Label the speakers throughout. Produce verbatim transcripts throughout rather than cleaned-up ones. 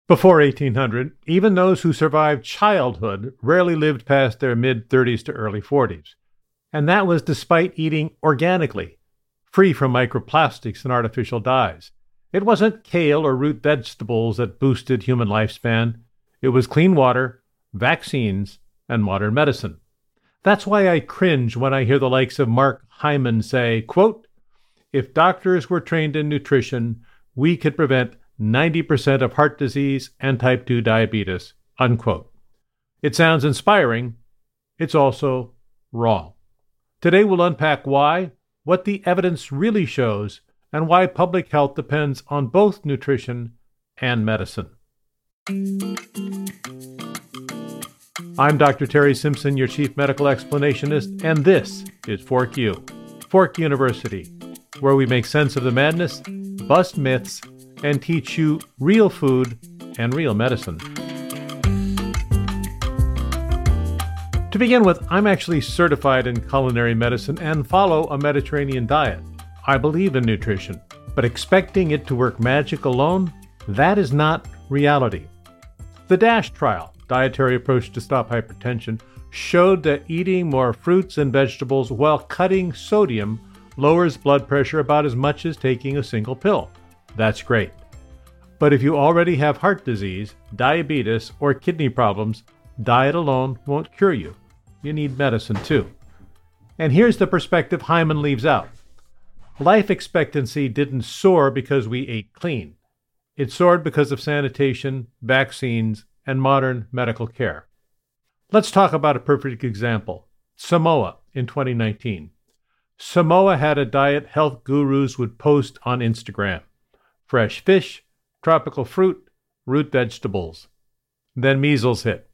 Speaker 1: Before eighteen hundred, even those who survived childhood rarely lived past their mid-thirties to early forties. And that was despite eating organically, free from microplastics and artificial dyes. It wasn't kale or root vegetables that boosted human lifespan. It was clean water, vaccines, and modern medicine. That's why I cringe when I hear the likes of Mark Hyman say, quote, "If doctors were trained in nutrition, we could prevent ninety percent of heart disease and type two diabetes," unquote. It sounds inspiring. It's also wrong. Today we'll unpack why, what the evidence really shows, and why public health depends on both nutrition and medicine. I'm Doctor Terry Simpson, your Chief Medical Explanationist, and this is Fork U, Fork University, where we make sense of the madness, bust myths, and teach you real food and real medicine. To begin with, I'm actually certified in culinary medicine and follow a Mediterranean diet. I believe in nutrition, but expecting it to work magic alone, that is not reality. The DASH trial, Dietary Approach to Stop Hypertension, showed that eating more fruits and vegetables while cutting sodium lowers blood pressure about as much as taking a single pill. That's great. But if you already have heart disease, diabetes, or kidney problems, diet alone won't cure you. You need medicine too. And here's the perspective Hyman leaves out. Life expectancy didn't soar because we ate clean. It soared because of sanitation, vaccines, and modern medical care. Let's talk about a perfect example. Samoa in twenty nineteen. Samoa had a diet health gurus would post on Instagram. Fresh fish, tropical fruit, root vegetables. Then measles hit.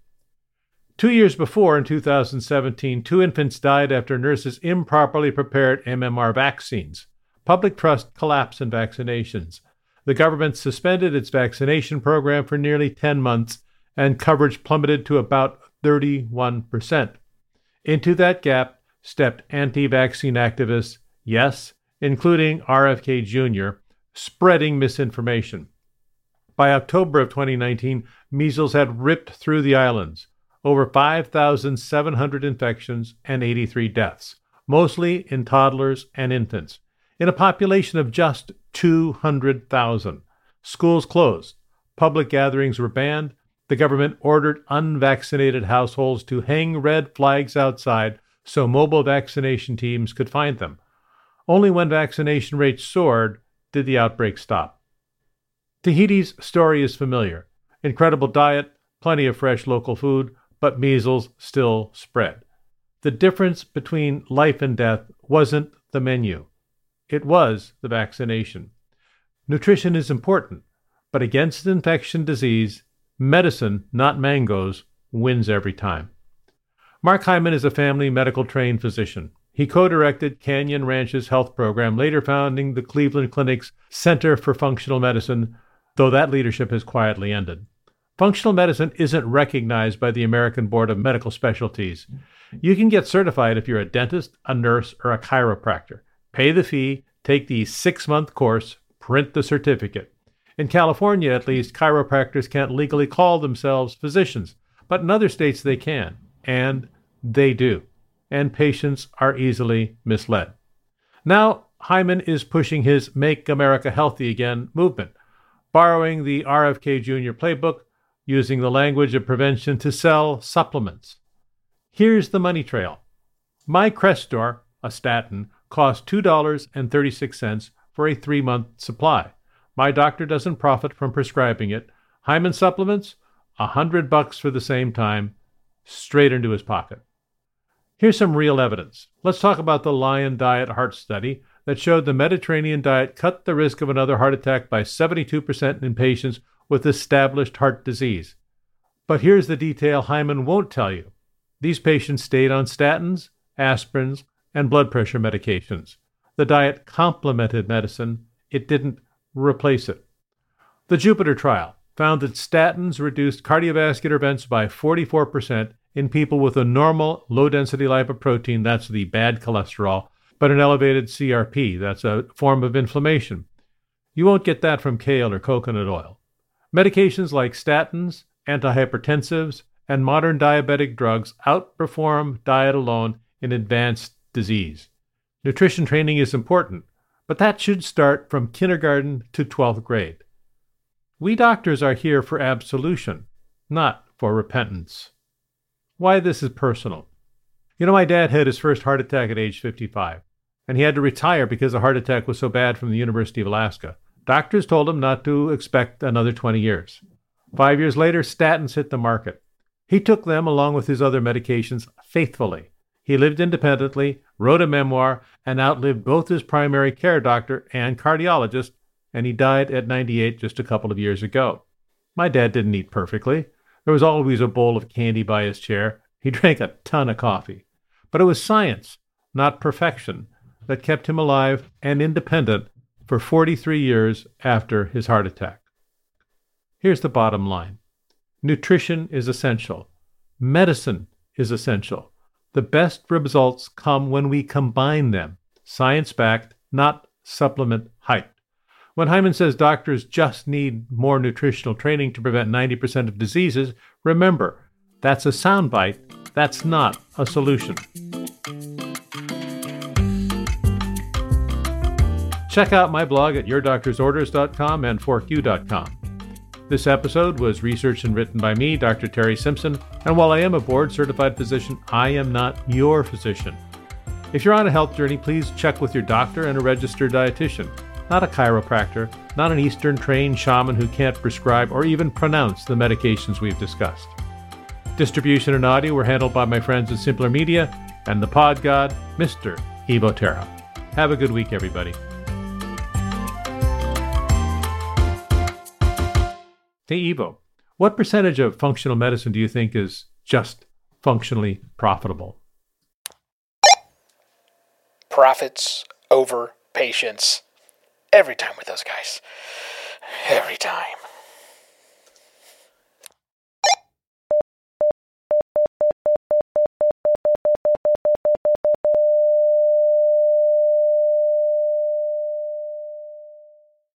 Speaker 1: Two years before, in two thousand seventeen, two infants died after nurses improperly prepared M M R vaccines. Public trust collapsed in vaccinations. The government suspended its vaccination program for nearly ten months, and coverage plummeted to about thirty-one percent. Into that gap stepped anti-vaccine activists, yes, including R F K Junior, spreading misinformation. By October of twenty nineteen, measles had ripped through the islands. Over five thousand seven hundred infections and eighty-three deaths, mostly in toddlers and infants, in a population of just two hundred thousand. Schools closed. Public gatherings were banned. The government ordered unvaccinated households to hang red flags outside so mobile vaccination teams could find them. Only when vaccination rates soared did the outbreak stop. Tahiti's story is familiar. Incredible diet, plenty of fresh local food, but measles still spread. The difference between life and death wasn't the menu. It was the vaccination. Nutrition is important, but against infection disease, medicine, not mangoes, wins every time. Mark Hyman is a family medical trained physician. He co-directed Canyon Ranch's health program, later founding the Cleveland Clinic's Center for Functional Medicine, though that leadership has quietly ended. Functional medicine isn't recognized by the American Board of Medical Specialties. You can get certified if you're a dentist, a nurse, or a chiropractor. Pay the fee, take the six-month course, print the certificate. In California, at least, chiropractors can't legally call themselves physicians, but in other states they can, and they do. And patients are easily misled. Now, Hyman is pushing his Make America Healthy Again movement, borrowing the R F K Junior playbook, using the language of prevention to sell supplements. Here's the money trail. My Crestor, a statin, costs two dollars and thirty-six cents for a three-month supply. My doctor doesn't profit from prescribing it. Hyman supplements, a hundred bucks for the same time, straight into his pocket. Here's some real evidence. Let's talk about the Lion Diet Heart Study that showed the Mediterranean diet cut the risk of another heart attack by seventy-two percent in patients with established heart disease. But here's the detail Hyman won't tell you. These patients stayed on statins, aspirins, and blood pressure medications. The diet complemented medicine. It didn't replace it. The Jupiter trial found that statins reduced cardiovascular events by forty-four percent in people with a normal low-density lipoprotein, that's the bad cholesterol, but an elevated C R P, that's a form of inflammation. You won't get that from kale or coconut oil. Medications like statins, antihypertensives, and modern diabetic drugs outperform diet alone in advanced disease. Nutrition training is important, but that should start from kindergarten to twelfth grade. We doctors are here for absolution, not for repentance. Why this is personal. You know, my dad had his first heart attack at age fifty-five, and he had to retire because the heart attack was so bad from the University of Alaska. Doctors told him not to expect another twenty years. Five years later, statins hit the market. He took them along with his other medications faithfully. He lived independently, wrote a memoir, and outlived both his primary care doctor and cardiologist, and he died at ninety-eight just a couple of years ago. My dad didn't eat perfectly. There was always a bowl of candy by his chair. He drank a ton of coffee. But it was science, not perfection, that kept him alive and independent for forty-three years after his heart attack. Here's the bottom line. Nutrition is essential. Medicine is essential. The best results come when we combine them, science-backed, not supplement-hyped. When Hyman says doctors just need more nutritional training to prevent ninety percent of diseases, remember, that's a soundbite. That's not a solution. Check out my blog at your doctors orders dot com and fork u dot com. This episode was researched and written by me, Doctor Terry Simpson, and while I am a board-certified physician, I am not your physician. If you're on a health journey, please check with your doctor and a registered dietitian, not a chiropractor, not an Eastern-trained shaman who can't prescribe or even pronounce the medications we've discussed. Distribution and audio were handled by my friends at Simpler Media and the pod god, Mister Evo Terra. Have a good week, everybody. Hey, Evo, what percentage of functional medicine do you think is just functionally profitable?
Speaker 2: Profits over patients. Every time with those guys. Every time.